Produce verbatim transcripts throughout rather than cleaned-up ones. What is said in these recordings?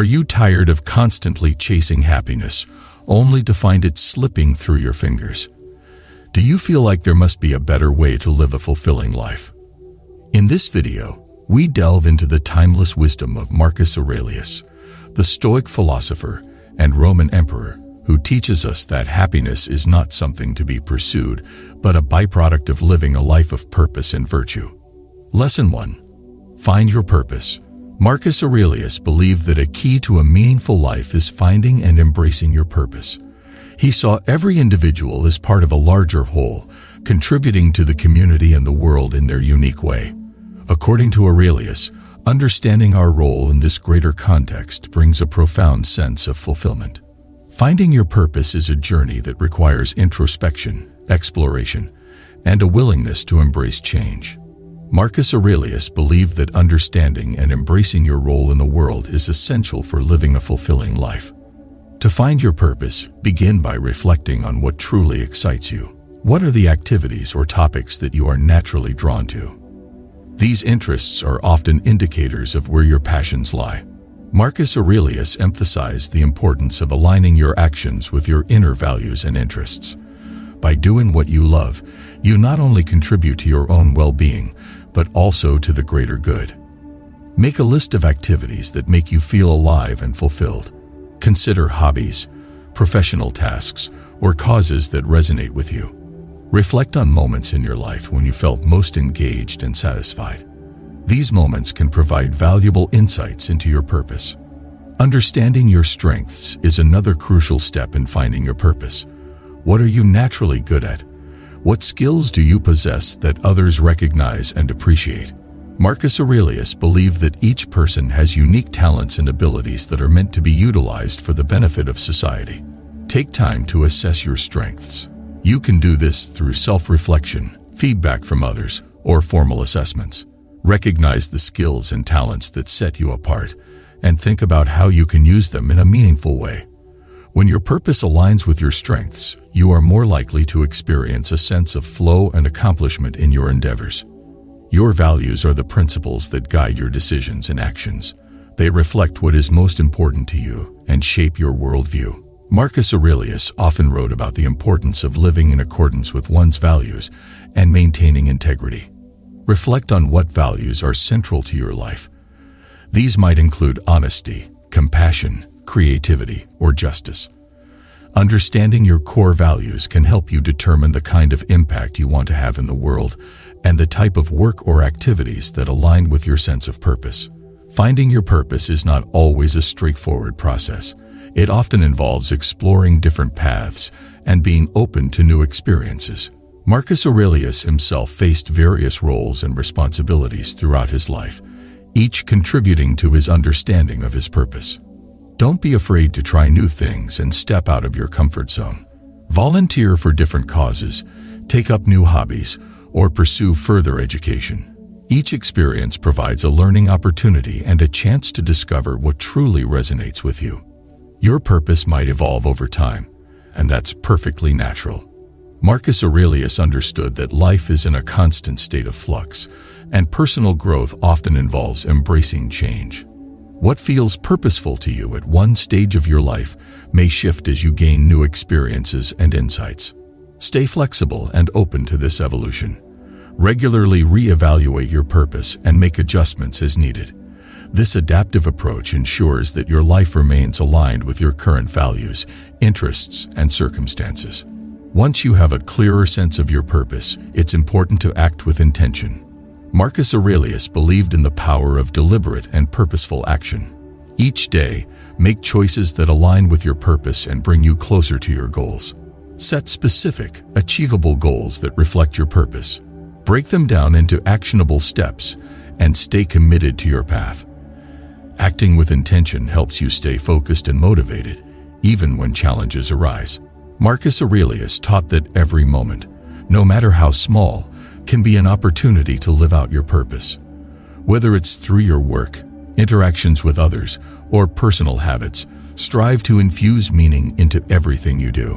Are you tired of constantly chasing happiness, only to find it slipping through your fingers? Do you feel like there must be a better way to live a fulfilling life? In this video, we delve into the timeless wisdom of Marcus Aurelius, the Stoic philosopher and Roman emperor, who teaches us that happiness is not something to be pursued, but a byproduct of living a life of purpose and virtue. Lesson one. Find your purpose. Marcus Aurelius believed that a key to a meaningful life is finding and embracing your purpose. He saw every individual as part of a larger whole, contributing to the community and the world in their unique way. According to Aurelius, understanding our role in this greater context brings a profound sense of fulfillment. Finding your purpose is a journey that requires introspection, exploration, and a willingness to embrace change. Marcus Aurelius believed that understanding and embracing your role in the world is essential for living a fulfilling life. To find your purpose, begin by reflecting on what truly excites you. What are the activities or topics that you are naturally drawn to? These interests are often indicators of where your passions lie. Marcus Aurelius emphasized the importance of aligning your actions with your inner values and interests. By doing what you love, you not only contribute to your own well-being, but also to the greater good. Make a list of activities that make you feel alive and fulfilled. Consider hobbies, professional tasks, or causes that resonate with you. Reflect on moments in your life when you felt most engaged and satisfied. These moments can provide valuable insights into your purpose. Understanding your strengths is another crucial step in finding your purpose. What are you naturally good at? What skills do you possess that others recognize and appreciate? Marcus Aurelius believed that each person has unique talents and abilities that are meant to be utilized for the benefit of society. Take time to assess your strengths. You can do this through self-reflection, feedback from others, or formal assessments. Recognize the skills and talents that set you apart, and think about how you can use them in a meaningful way. When your purpose aligns with your strengths, you are more likely to experience a sense of flow and accomplishment in your endeavors. Your values are the principles that guide your decisions and actions. They reflect what is most important to you and shape your worldview. Marcus Aurelius often wrote about the importance of living in accordance with one's values and maintaining integrity. Reflect on what values are central to your life. These might include honesty, compassion, creativity, or justice. Understanding your core values can help you determine the kind of impact you want to have in the world and the type of work or activities that align with your sense of purpose. Finding your purpose is not always a straightforward process. It often involves exploring different paths and being open to new experiences. Marcus Aurelius himself faced various roles and responsibilities throughout his life, each contributing to his understanding of his purpose. Don't be afraid to try new things and step out of your comfort zone. Volunteer for different causes, take up new hobbies, or pursue further education. Each experience provides a learning opportunity and a chance to discover what truly resonates with you. Your purpose might evolve over time, and that's perfectly natural. Marcus Aurelius understood that life is in a constant state of flux, and personal growth often involves embracing change. What feels purposeful to you at one stage of your life may shift as you gain new experiences and insights. Stay flexible and open to this evolution. Regularly reevaluate your purpose and make adjustments as needed. This adaptive approach ensures that your life remains aligned with your current values, interests, and circumstances. Once you have a clearer sense of your purpose, it's important to act with intention. Marcus Aurelius believed in the power of deliberate and purposeful action. Each day, make choices that align with your purpose and bring you closer to your goals. Set specific, achievable goals that reflect your purpose. Break them down into actionable steps and stay committed to your path. Acting with intention helps you stay focused and motivated, even when challenges arise. Marcus Aurelius taught that every moment, no matter how small, can be an opportunity to live out your purpose. Whether it's through your work, interactions with others, or personal habits, strive to infuse meaning into everything you do.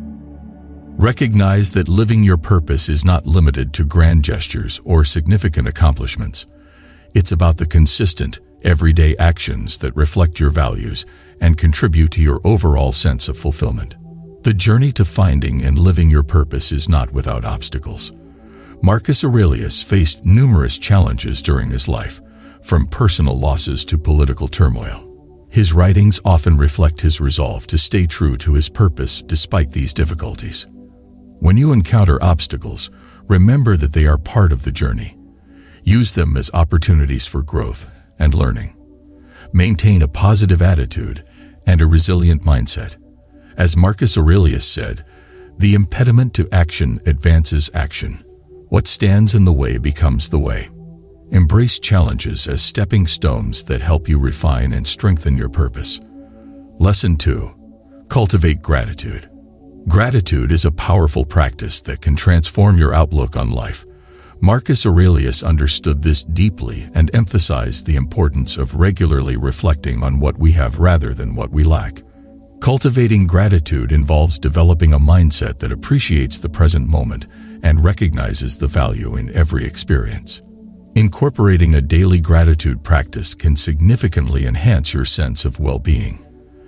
Recognize that living your purpose is not limited to grand gestures or significant accomplishments. It's about the consistent, everyday actions that reflect your values and contribute to your overall sense of fulfillment. The journey to finding and living your purpose is not without obstacles. Marcus Aurelius faced numerous challenges during his life, from personal losses to political turmoil. His writings often reflect his resolve to stay true to his purpose despite these difficulties. When you encounter obstacles, remember that they are part of the journey. Use them as opportunities for growth and learning. Maintain a positive attitude and a resilient mindset. As Marcus Aurelius said, "The impediment to action advances action. What stands in the way becomes the way." Embrace challenges as stepping stones that help you refine and strengthen your purpose. Lesson two. Cultivate gratitude. Gratitude is a powerful practice that can transform your outlook on life. Marcus Aurelius understood this deeply and emphasized the importance of regularly reflecting on what we have rather than what we lack. Cultivating gratitude involves developing a mindset that appreciates the present moment and recognizes the value in every experience. Incorporating a daily gratitude practice can significantly enhance your sense of well-being.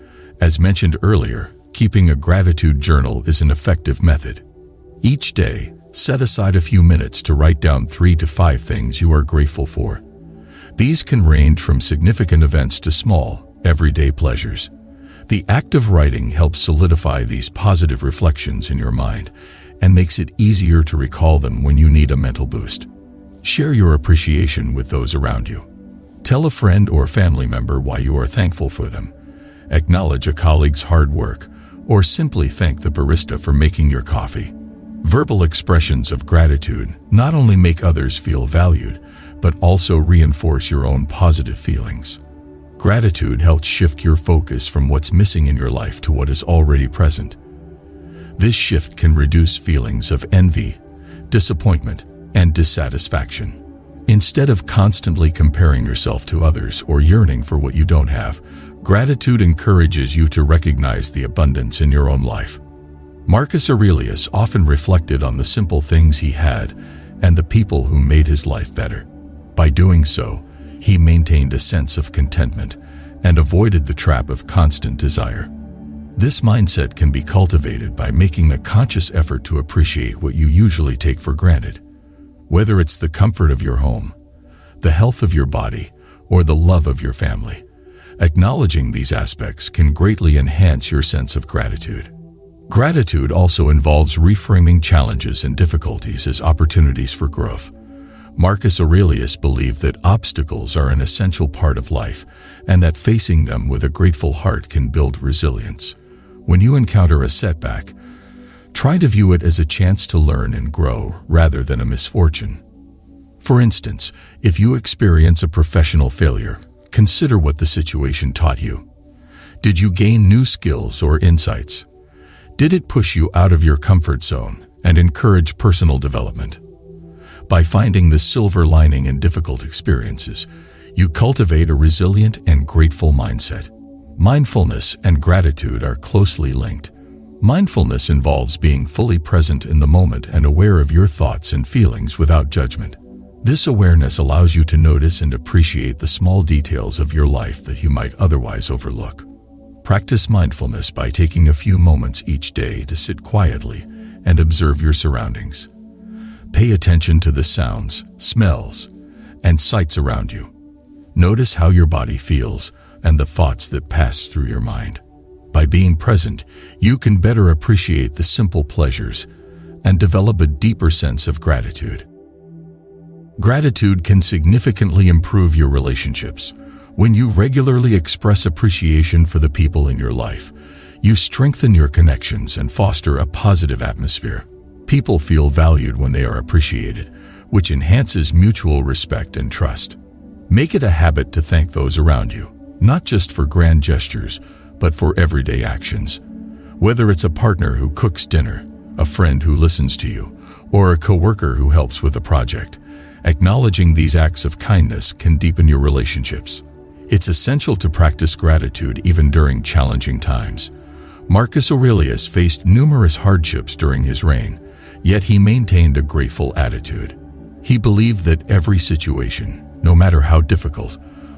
As mentioned earlier, keeping a gratitude journal is an effective method. Each day, set aside a few minutes to write down three to five things you are grateful for. These can range from significant events to small, everyday pleasures. The act of writing helps solidify these positive reflections in your mind and makes it easier to recall them when you need a mental boost. Share your appreciation with those around you. Tell a friend or family member why you are thankful for them. Acknowledge a colleague's hard work, or simply thank the barista for making your coffee. Verbal expressions of gratitude not only make others feel valued, but also reinforce your own positive feelings. Gratitude helps shift your focus from what's missing in your life to what is already present. This shift can reduce feelings of envy, disappointment, and dissatisfaction. Instead of constantly comparing yourself to others or yearning for what you don't have, gratitude encourages you to recognize the abundance in your own life. Marcus Aurelius often reflected on the simple things he had and the people who made his life better. By doing so, he maintained a sense of contentment and avoided the trap of constant desire. This mindset can be cultivated by making a conscious effort to appreciate what you usually take for granted. Whether it's the comfort of your home, the health of your body, or the love of your family, acknowledging these aspects can greatly enhance your sense of gratitude. Gratitude also involves reframing challenges and difficulties as opportunities for growth. Marcus Aurelius believed that obstacles are an essential part of life and that facing them with a grateful heart can build resilience. When you encounter a setback, try to view it as a chance to learn and grow rather than a misfortune. For instance, if you experience a professional failure, consider what the situation taught you. Did you gain new skills or insights? Did it push you out of your comfort zone and encourage personal development? By finding the silver lining in difficult experiences, you cultivate a resilient and grateful mindset. Mindfulness and gratitude are closely linked. Mindfulness involves being fully present in the moment and aware of your thoughts and feelings without judgment. This awareness allows you to notice and appreciate the small details of your life that you might otherwise overlook. Practice mindfulness by taking a few moments each day to sit quietly and observe your surroundings. Pay attention to the sounds, smells, and sights around you. Notice how your body feels and the thoughts that pass through your mind. By being present, you can better appreciate the simple pleasures and develop a deeper sense of gratitude. Gratitude can significantly improve your relationships. When you regularly express appreciation for the people in your life, you strengthen your connections and foster a positive atmosphere. People feel valued when they are appreciated, which enhances mutual respect and trust. Make it a habit to thank those around you, not just for grand gestures, but for everyday actions. Whether it's a partner who cooks dinner, a friend who listens to you, or a coworker who helps with a project, acknowledging these acts of kindness can deepen your relationships. It's essential to practice gratitude even during challenging times. Marcus Aurelius faced numerous hardships during his reign, yet he maintained a grateful attitude. He believed that every situation, no matter how difficult,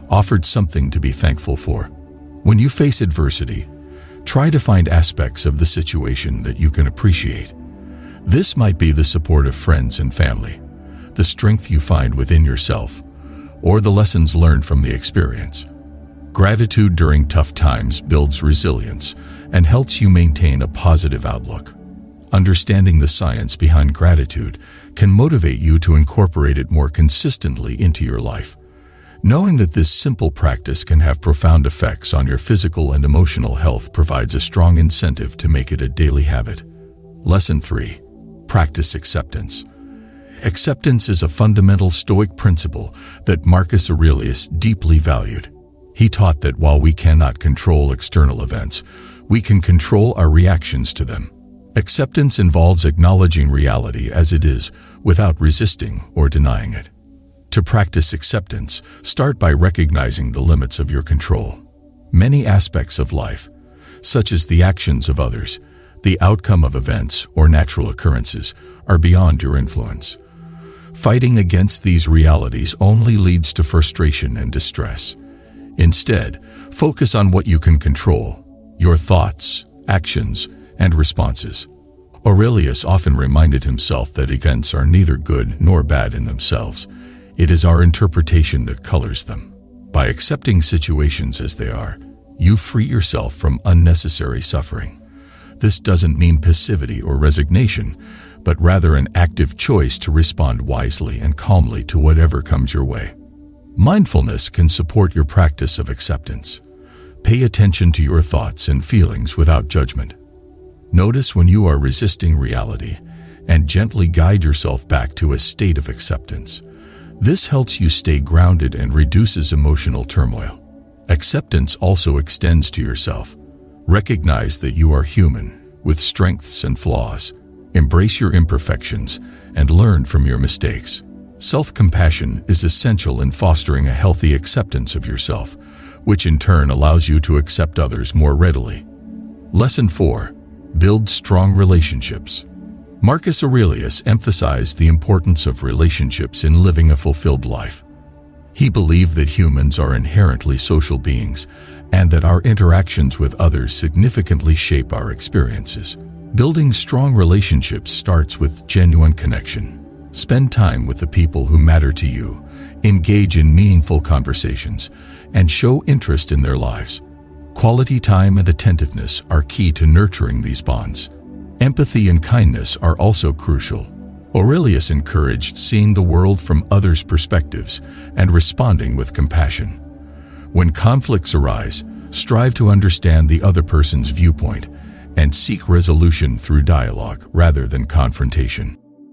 offered something to be thankful for. When you face adversity, try to find aspects of the situation that you can appreciate. This might be the support of friends and family, the strength you find within yourself, or the lessons learned from the experience. Gratitude during tough times builds resilience and helps you maintain a positive outlook. Understanding the science behind gratitude can motivate you to incorporate it more consistently into your life. Knowing that this simple practice can have profound effects on your physical and emotional health provides a strong incentive to make it a daily habit. Lesson three. Practice acceptance. Acceptance is a fundamental Stoic principle that Marcus Aurelius deeply valued. He taught that while we cannot control external events, we can control our reactions to them. Acceptance involves acknowledging reality as it is without resisting or denying it. To practice acceptance, start by recognizing the limits of your control. Many aspects of life, such as the actions of others, the outcome of events, or natural occurrences, are beyond your influence. Fighting against these realities only leads to frustration and distress. Instead, focus on what you can control: your thoughts, actions, and responses. Aurelius often reminded himself that events are neither good nor bad in themselves. It is our interpretation that colors them. By accepting situations as they are, you free yourself from unnecessary suffering. This doesn't mean passivity or resignation, but rather an active choice to respond wisely and calmly to whatever comes your way. Mindfulness can support your practice of acceptance. Pay attention to your thoughts and feelings without judgment. Notice when you are resisting reality and gently guide yourself back to a state of acceptance. This helps you stay grounded and reduces emotional turmoil. Acceptance also extends to yourself. Recognize that you are human, with strengths and flaws. Embrace your imperfections and learn from your mistakes. Self-compassion is essential in fostering a healthy acceptance of yourself, which in turn allows you to accept others more readily. Lesson four. Build strong relationships. Marcus Aurelius emphasized the importance of relationships in living a fulfilled life. He believed that humans are inherently social beings and that our interactions with others significantly shape our experiences. Building strong relationships starts with genuine connection. Spend time with the people who matter to you, engage in meaningful conversations, and show interest in their lives. Quality time and attentiveness are key to nurturing these bonds. Empathy and kindness are also crucial. Aurelius encouraged seeing the world from others' perspectives and responding with compassion. When conflicts arise, strive to understand the other person's viewpoint and seek resolution through dialogue rather than confrontation.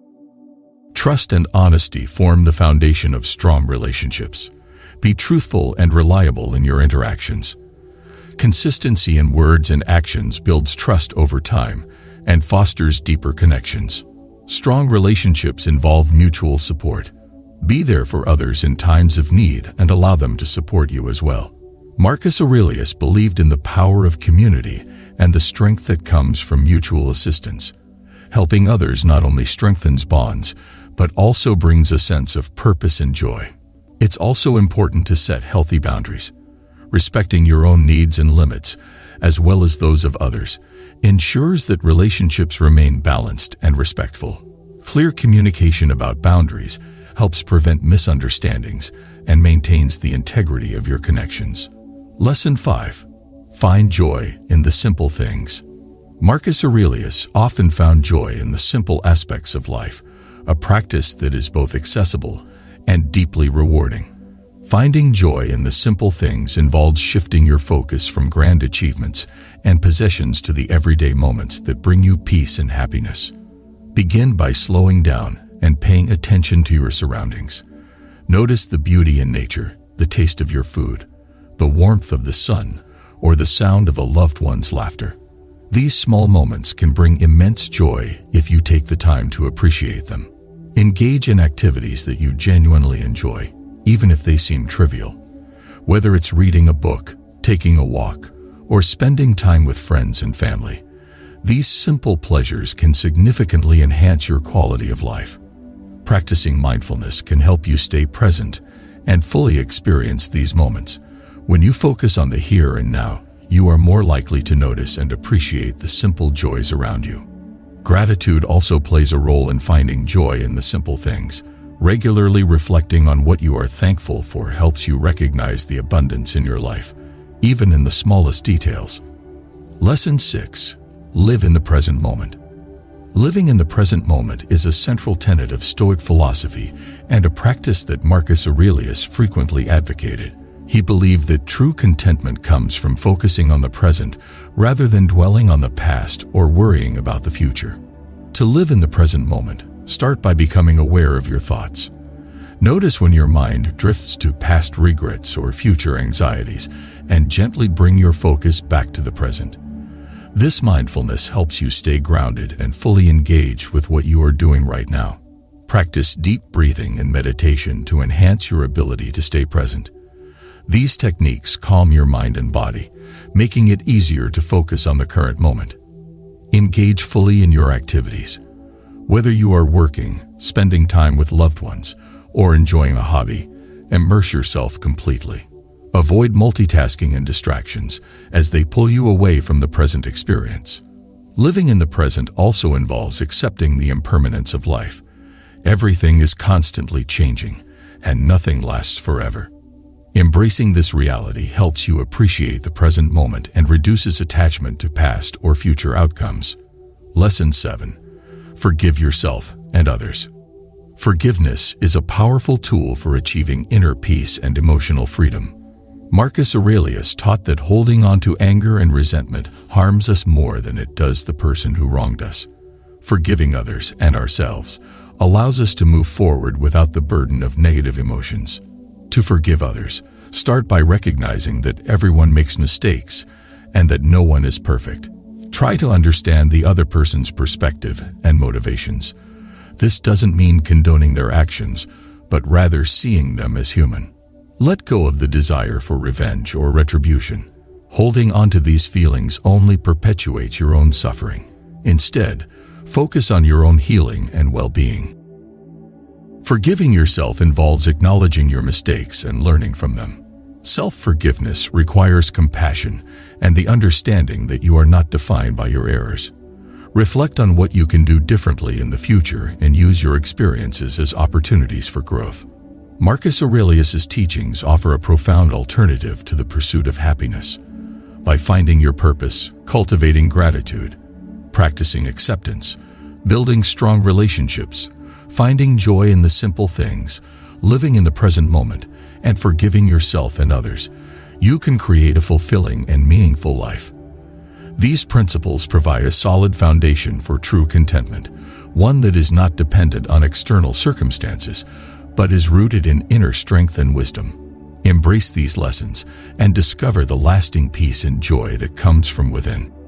Trust and honesty form the foundation of strong relationships. Be truthful and reliable in your interactions. Consistency in words and actions builds trust over time and fosters deeper connections. Strong relationships involve mutual support. Be there for others in times of need and allow them to support you as well. Marcus Aurelius believed in the power of community and the strength that comes from mutual assistance. Helping others not only strengthens bonds, but also brings a sense of purpose and joy. It's also important to set healthy boundaries. Respecting your own needs and limits, as well as those of others, ensures that relationships remain balanced and respectful. Clear communication about boundaries helps prevent misunderstandings and maintains the integrity of your connections. Lesson five. Find joy in the simple things. Marcus Aurelius often found joy in the simple aspects of life, a practice that is both accessible and deeply rewarding. Finding joy in the simple things involves shifting your focus from grand achievements and possessions to the everyday moments that bring you peace and happiness. Begin by slowing down and paying attention to your surroundings. Notice the beauty in nature, the taste of your food, the warmth of the sun, or the sound of a loved one's laughter. These small moments can bring immense joy if you take the time to appreciate them. Engage in activities that you genuinely enjoy, even if they seem trivial. Whether it's reading a book, taking a walk, or spending time with friends and family, these simple pleasures can significantly enhance your quality of life. Practicing mindfulness can help you stay present and fully experience these moments. When you focus on the here and now, you are more likely to notice and appreciate the simple joys around you. Gratitude also plays a role in finding joy in the simple things. Regularly reflecting on what you are thankful for helps you recognize the abundance in your life, even in the smallest details. Lesson six. Live in the present moment. Living in the present moment is a central tenet of Stoic philosophy and a practice that Marcus Aurelius frequently advocated. He believed that true contentment comes from focusing on the present rather than dwelling on the past or worrying about the future. To live in the present moment, start by becoming aware of your thoughts. Notice when your mind drifts to past regrets or future anxieties, and gently bring your focus back to the present. This mindfulness helps you stay grounded and fully engaged with what you are doing right now. Practice deep breathing and meditation to enhance your ability to stay present. These techniques calm your mind and body, making it easier to focus on the current moment. Engage fully in your activities. Whether you are working, spending time with loved ones, or enjoying a hobby, immerse yourself completely. Avoid multitasking and distractions, as they pull you away from the present experience. Living in the present also involves accepting the impermanence of life. Everything is constantly changing, and nothing lasts forever. Embracing this reality helps you appreciate the present moment and reduces attachment to past or future outcomes. Lesson seven. Forgive yourself and others. Forgiveness is a powerful tool for achieving inner peace and emotional freedom. Marcus Aurelius taught that holding on to anger and resentment harms us more than it does the person who wronged us. Forgiving others and ourselves allows us to move forward without the burden of negative emotions. To forgive others, start by recognizing that everyone makes mistakes and that no one is perfect. Try to understand the other person's perspective and motivations. This doesn't mean condoning their actions, but rather seeing them as human. Let go of the desire for revenge or retribution. Holding on to these feelings only perpetuates your own suffering. Instead, focus on your own healing and well-being. Forgiving yourself involves acknowledging your mistakes and learning from them. Self-forgiveness requires compassion and the understanding that you are not defined by your errors. Reflect on what you can do differently in the future and use your experiences as opportunities for growth. Marcus Aurelius's teachings offer a profound alternative to the pursuit of happiness. By finding your purpose, cultivating gratitude, practicing acceptance, building strong relationships, finding joy in the simple things, living in the present moment, and forgiving yourself and others, you can create a fulfilling and meaningful life. These principles provide a solid foundation for true contentment, one that is not dependent on external circumstances, but is rooted in inner strength and wisdom. Embrace these lessons and discover the lasting peace and joy that comes from within.